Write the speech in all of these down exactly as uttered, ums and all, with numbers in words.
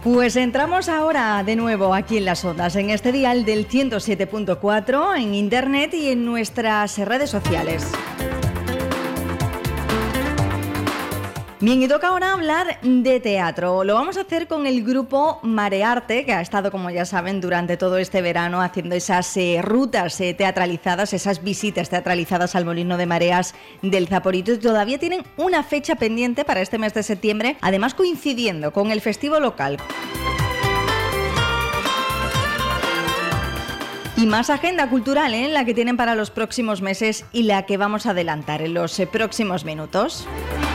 Pues entramos ahora de nuevo aquí en las ondas, en este dial del ciento siete punto cuatro, en internet y en nuestras redes sociales. Bien, y toca ahora hablar de teatro. Lo vamos a hacer con el grupo Marearte, que ha estado, como ya saben, durante todo este verano haciendo esas eh, rutas eh, teatralizadas, esas visitas teatralizadas al Molino de Mareas del Zaporito, y todavía tienen una fecha pendiente para este mes de septiembre, además coincidiendo con el festivo local. Y más agenda cultural, ¿eh? La que tienen para los próximos meses y la que vamos a adelantar en los eh, próximos minutos.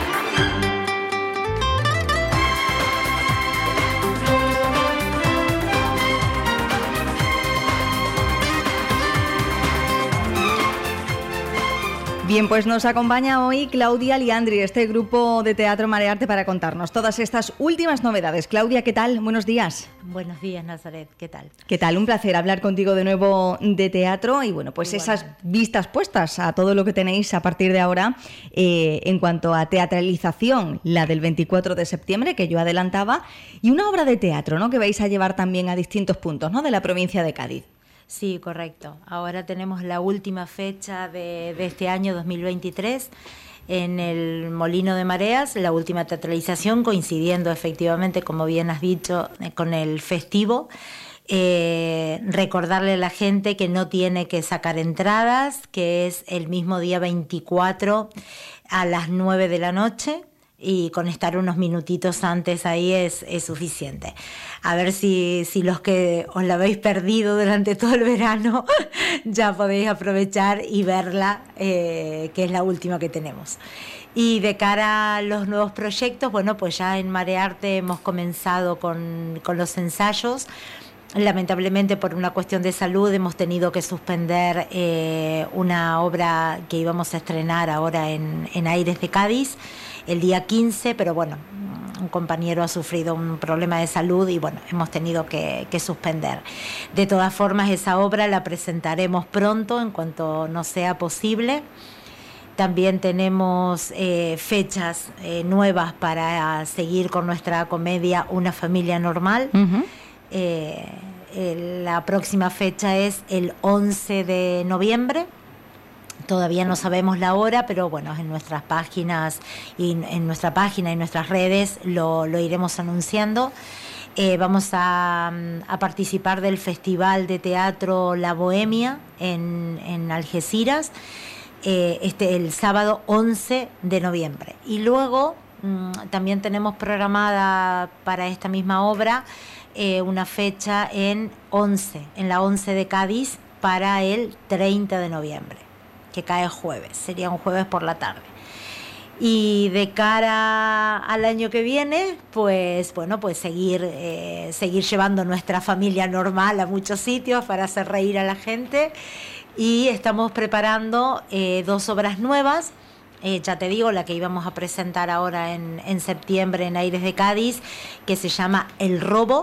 Bien, pues nos acompaña hoy Claudia Liandri, este grupo de Teatro Marearte, para contarnos todas estas últimas novedades. Claudia, ¿qué tal? Buenos días. Buenos días, Nazaret, ¿qué tal? ¿Qué tal? Un placer hablar contigo de nuevo de teatro y, bueno, pues esas vistas puestas a todo lo que tenéis a partir de ahora eh, en cuanto a teatralización, la del veinticuatro de septiembre, que yo adelantaba, y una obra de teatro, ¿no?, que vais a llevar también a distintos puntos, ¿no?, de la provincia de Cádiz. Sí, correcto. Ahora tenemos la última fecha de, de este año dos mil veintitrés en el Molino de Mareas, la última teatralización, coincidiendo efectivamente, como bien has dicho, con el festivo. Eh, recordarle a la gente que no tiene que sacar entradas, que es el mismo día veinticuatro a las nueve de la noche. Y con estar unos minutitos antes ahí es, es suficiente. A ver si, si los que os la habéis perdido durante todo el verano ya podéis aprovechar y verla, eh, que es la última que tenemos. Y de cara a los nuevos proyectos, bueno, pues ya en Marearte hemos comenzado con, con los ensayos. Lamentablemente, por una cuestión de salud, hemos tenido que suspender eh, una obra que íbamos a estrenar ahora en, en Aires de Cádiz el día quince, pero bueno, un compañero ha sufrido un problema de salud y bueno, hemos tenido que, que suspender. De todas formas, esa obra la presentaremos pronto, en cuanto nos sea posible. También tenemos eh, fechas eh, nuevas para seguir con nuestra comedia Una familia normal. Uh-huh. Eh, eh, la próxima fecha es el once de noviembre. Todavía no sabemos la hora, pero bueno, en nuestras páginas y en nuestra página y nuestras redes lo, lo iremos anunciando. Eh, vamos a, a participar del Festival de Teatro La Bohemia en, en Algeciras eh, este, el sábado once de noviembre. Y luego mmm, también tenemos programada para esta misma obra eh, una fecha en once, en la once de Cádiz, para el treinta de noviembre. Que cae jueves, sería un jueves por la tarde. Y de cara al año que viene, pues bueno, pues seguir, eh, seguir llevando nuestra familia normal a muchos sitios para hacer reír a la gente. Y estamos preparando eh, dos obras nuevas. Eh, ya te digo, la que íbamos a presentar ahora en, en septiembre en Aires de Cádiz, que se llama El Robo.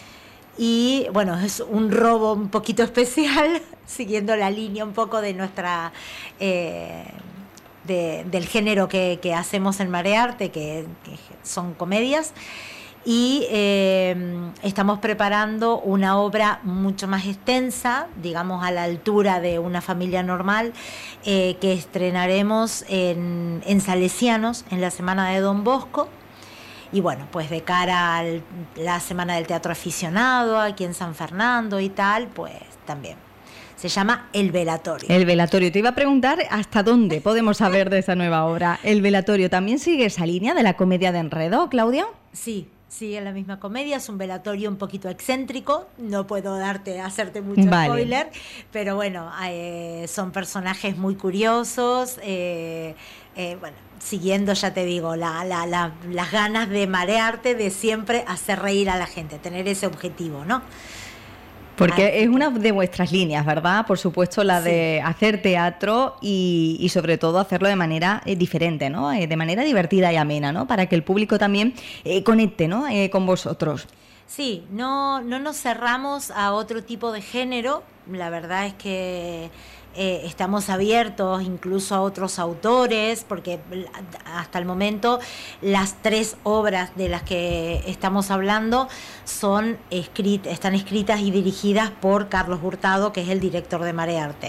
Y bueno, es un robo un poquito especial, siguiendo la línea un poco de nuestra eh, de, del género que, que hacemos en Marearte, que, que son comedias. Y eh, estamos preparando una obra mucho más extensa, digamos a la altura de Una familia normal, eh, que estrenaremos en, en Salesianos, en la Semana de Don Bosco. Y bueno, pues de cara a la Semana del Teatro Aficionado, aquí en San Fernando y tal, pues también. Se llama El Velatorio. El Velatorio. Te iba a preguntar hasta dónde podemos saber de esa nueva obra. El Velatorio, ¿también sigue esa línea de la comedia de enredo, Claudia? Sí, sigue la misma comedia. Es un velatorio un poquito excéntrico. No puedo darte, hacerte mucho vale. spoiler, pero bueno, eh, son personajes muy curiosos. Eh, eh, bueno, siguiendo, ya te digo, la, la, la, las ganas de Marearte, de siempre hacer reír a la gente, tener ese objetivo, ¿no? Porque es una de vuestras líneas, ¿verdad? Por supuesto, la sí. de hacer teatro y, y sobre todo hacerlo de manera eh, diferente, ¿no? Eh, de manera divertida y amena, ¿no? Para que el público también eh, conecte, ¿no? Eh, con vosotros. Sí, no, no nos cerramos a otro tipo de género. La verdad es que eh, estamos abiertos incluso a otros autores, porque hasta el momento las tres obras de las que estamos hablando son escrit- están escritas y dirigidas por Carlos Hurtado, que es el director de Marearte.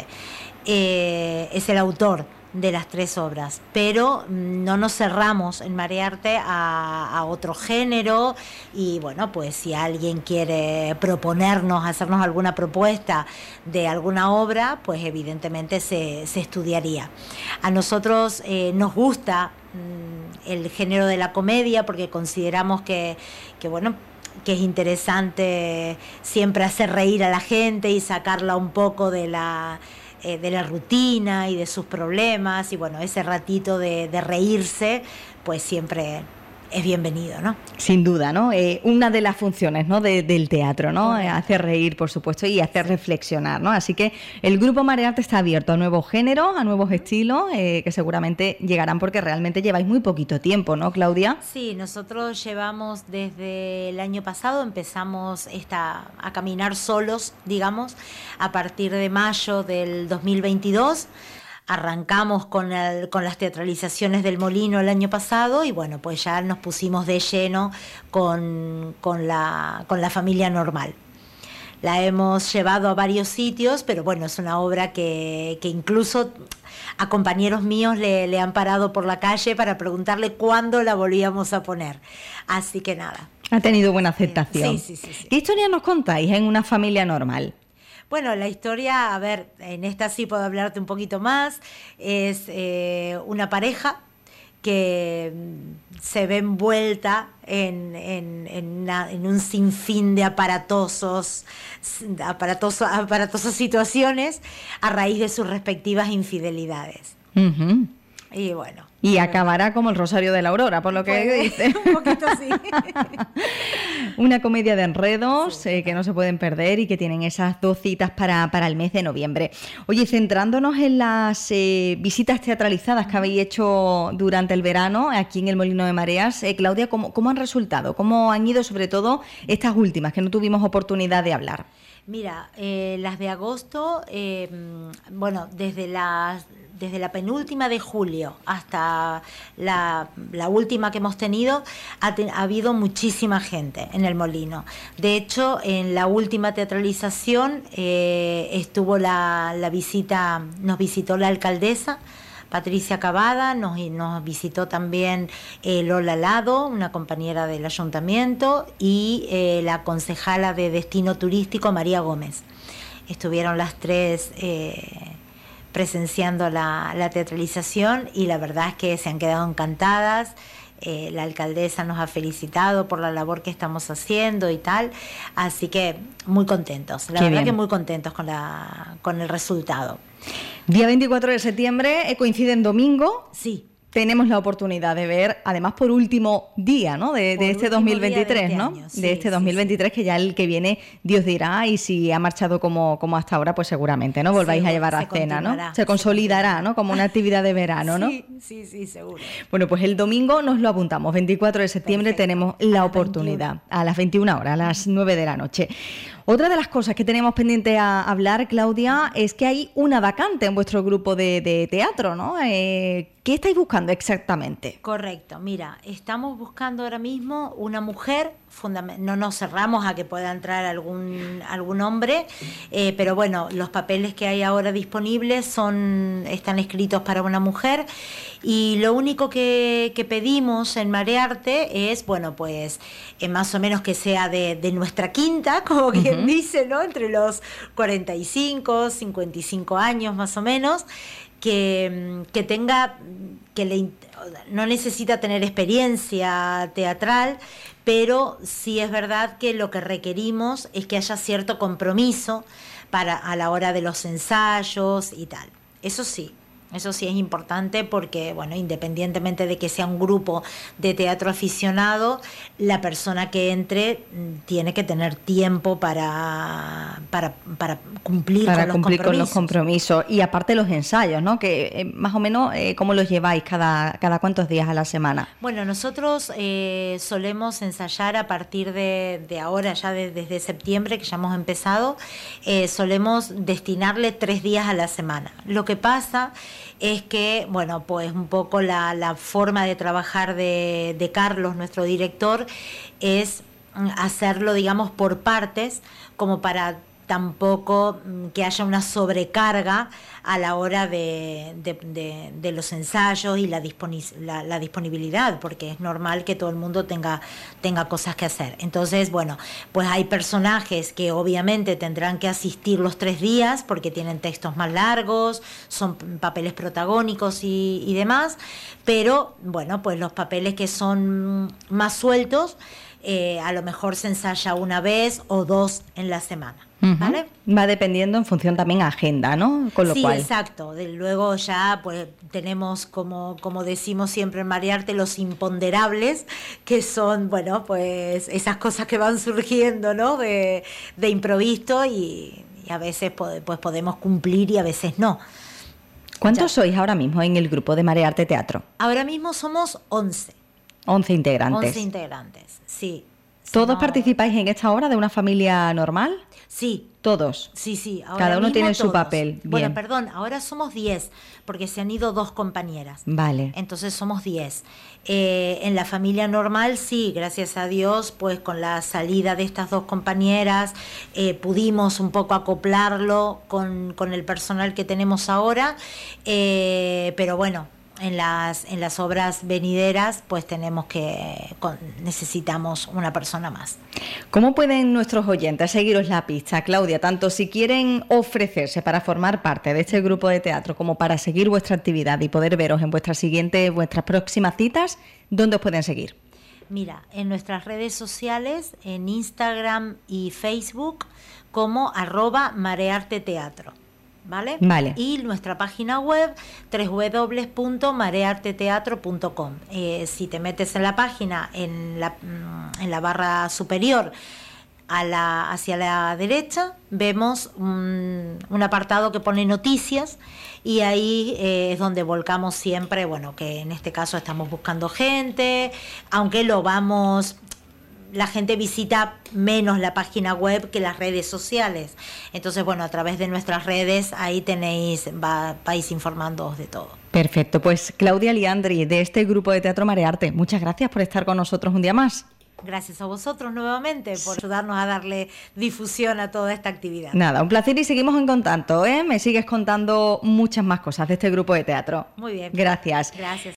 Eh, es el autor de las tres obras, pero no nos cerramos en Marearte a, a otro género, y bueno, pues si alguien quiere proponernos, hacernos alguna propuesta de alguna obra, pues evidentemente se, se estudiaría. A nosotros eh, nos gusta mm, el género de la comedia, porque consideramos que, que bueno, que es interesante siempre hacer reír a la gente y sacarla un poco de la Eh, de la rutina y de sus problemas, y bueno, ese ratito de, de reírse, pues siempre es bienvenido, ¿no? Sin duda, ¿no? Eh, una de las funciones, ¿no? de, del teatro, ¿no? Eh, hacer reír, por supuesto, y hacer reflexionar, ¿no? Así que el Grupo Marearte está abierto a nuevos géneros, a nuevos estilos, eh, que seguramente llegarán porque realmente lleváis muy poquito tiempo, ¿no, Claudia? Sí, nosotros llevamos desde el año pasado, empezamos esta, a caminar solos, digamos, a partir de mayo del dos mil veintidós. Arrancamos con, el, con las teatralizaciones del Molino el año pasado, y bueno, pues ya nos pusimos de lleno con, con, la, con la familia normal. La hemos llevado a varios sitios, pero bueno, es una obra que, que incluso a compañeros míos le, le han parado por la calle para preguntarle cuándo la volvíamos a poner. Así que nada. Ha tenido buena aceptación. Sí, sí, sí, sí. ¿Qué historia nos contáis en una familia normal? Bueno, la historia, a ver, en esta sí puedo hablarte un poquito más, es eh, una pareja que se ve envuelta en, en, en, una, en un sinfín de aparatosos, aparatoso, aparatosas situaciones a raíz de sus respectivas infidelidades. Uh-huh. Y bueno. Y acabará como el Rosario de la Aurora, por lo que puede, dice. Un poquito así. Una comedia de enredos, sí, eh, que no se pueden perder y que tienen esas dos citas para, para el mes de noviembre. Oye, centrándonos en las eh, visitas teatralizadas que habéis hecho durante el verano aquí en el Molino de Mareas, eh, Claudia, ¿cómo, ¿cómo han resultado? ¿Cómo han ido, sobre todo, estas últimas que no tuvimos oportunidad de hablar? Mira, eh, las de agosto, eh, bueno, desde las... desde la penúltima de julio hasta la, la última que hemos tenido, ha, te, ha habido muchísima gente en el Molino. De hecho, en la última teatralización eh, estuvo la, la visita, nos visitó la alcaldesa, Patricia Cavada, nos, nos visitó también eh, Lola Lado, una compañera del ayuntamiento, y eh, la concejala de Destino Turístico, María Gómez. Estuvieron las tres Eh, presenciando la, la teatralización, y la verdad es que se han quedado encantadas. Eh, la alcaldesa nos ha felicitado por la labor que estamos haciendo y tal, así que muy contentos, la Qué verdad bien. que muy contentos con, la, con el resultado. Día veinticuatro de septiembre, eh, coincide en domingo. Sí. Tenemos la oportunidad de ver, además por último día, ¿no? De, de este dos mil veintitrés, de este ¿no? Año, sí, de este dos mil veintitrés, sí, sí. Que ya el que viene, Dios dirá, y si ha marchado como, como hasta ahora, pues seguramente, ¿no? Volváis sí, a llevar a cena, ¿no? Se consolidará, ¿no? Como una actividad de verano, ¿no? Sí, sí, sí, seguro. Bueno, pues el domingo nos lo apuntamos, veinticuatro de septiembre. Perfecto. Tenemos la oportunidad, veintiuno. A las veintiuna horas, a las nueve de la noche. Otra de las cosas que tenemos pendiente a hablar, Claudia, es que hay una vacante en vuestro grupo de, de teatro, ¿no? Eh, ¿Qué estáis buscando exactamente? Correcto, mira, estamos buscando ahora mismo una mujer, fundament- no nos cerramos a que pueda entrar algún, algún hombre, eh, pero bueno, los papeles que hay ahora disponibles son, están escritos para una mujer, y lo único que, que pedimos en Marearte es, bueno, pues eh, más o menos que sea de, de nuestra quinta, como quien uh-huh. dice, ¿no? Entre los cuarenta y cinco, cincuenta y cinco años más o menos, que, que tenga, que le, no necesita tener experiencia teatral, pero sí es verdad que lo que requerimos es que haya cierto compromiso para, a la hora de los ensayos y tal. Eso sí. Eso sí es importante porque, bueno, independientemente de que sea un grupo de teatro aficionado, la persona que entre tiene que tener tiempo para, para, para cumplir, para con, cumplir los con los compromisos. Y aparte los ensayos, ¿no? Que eh, más o menos, eh, ¿cómo los lleváis cada, cada cuántos días a la semana? Bueno, nosotros eh, solemos ensayar a partir de, de ahora, ya de, desde septiembre, que ya hemos empezado, eh, solemos destinarle tres días a la semana. Lo que pasa es que, bueno, pues un poco la, la forma de trabajar de, de Carlos, nuestro director, es hacerlo, digamos, por partes, como para tampoco que haya una sobrecarga a la hora de, de, de, de los ensayos y la, disponi- la, la disponibilidad, porque es normal que todo el mundo tenga, tenga cosas que hacer. Entonces, bueno, pues hay personajes que obviamente tendrán que asistir los tres días porque tienen textos más largos, son papeles protagónicos y, y demás, pero bueno, pues los papeles que son más sueltos, eh, a lo mejor se ensaya una vez o dos en la semana. ¿Vale? Uh-huh. Va dependiendo en función también a agenda, ¿no? Con lo sí, cual... exacto. De, luego ya pues tenemos, como, como decimos siempre en Marearte, los imponderables, que son, bueno, pues esas cosas que van surgiendo, ¿no? De, de improviso y, y a veces pues podemos cumplir y a veces no. ¿Cuántos ya. sois ahora mismo en el grupo de Marearte Teatro? Ahora mismo somos once. once integrantes. once integrantes, sí. ¿Todos no... participáis en esta obra de una familia normal? Sí. Todos. Sí, sí. Ahora Cada uno tiene todos. su papel. Bien. Bueno, perdón, ahora somos diez, porque se han ido dos compañeras. Vale. Entonces somos diez. Eh, en la familia normal, sí, gracias a Dios, pues con la salida de estas dos compañeras, eh, pudimos un poco acoplarlo con, con el personal que tenemos ahora, eh, pero bueno, en las en las obras venideras pues tenemos que con, necesitamos una persona más. ¿Cómo pueden nuestros oyentes seguiros la pista, Claudia? Tanto si quieren ofrecerse para formar parte de este grupo de teatro como para seguir vuestra actividad y poder veros en vuestras siguientes, vuestras próximas citas, ¿dónde os pueden seguir? Mira, en nuestras redes sociales, en Instagram y Facebook, como arroba marearteteatro. ¿Vale? Vale. Y nuestra página web doble u doble u doble u punto marearteteatro punto com. Eh, si te metes en la página, en la, en la barra superior a la, hacia la derecha, vemos un, un apartado que pone noticias y ahí eh, es donde volcamos siempre, bueno, que en este caso estamos buscando gente, aunque lo vamos... La gente visita menos la página web que las redes sociales. Entonces, bueno, a través de nuestras redes, ahí tenéis, va, vais informándoos de todo. Perfecto. Pues Claudia Liandri, de este grupo de Teatro Marearte, muchas gracias por estar con nosotros un día más. Gracias a vosotros nuevamente por ayudarnos a darle difusión a toda esta actividad. Nada, un placer y seguimos en contacto, ¿eh? Me sigues contando muchas más cosas de este grupo de teatro. Muy bien. Gracias. Gracias.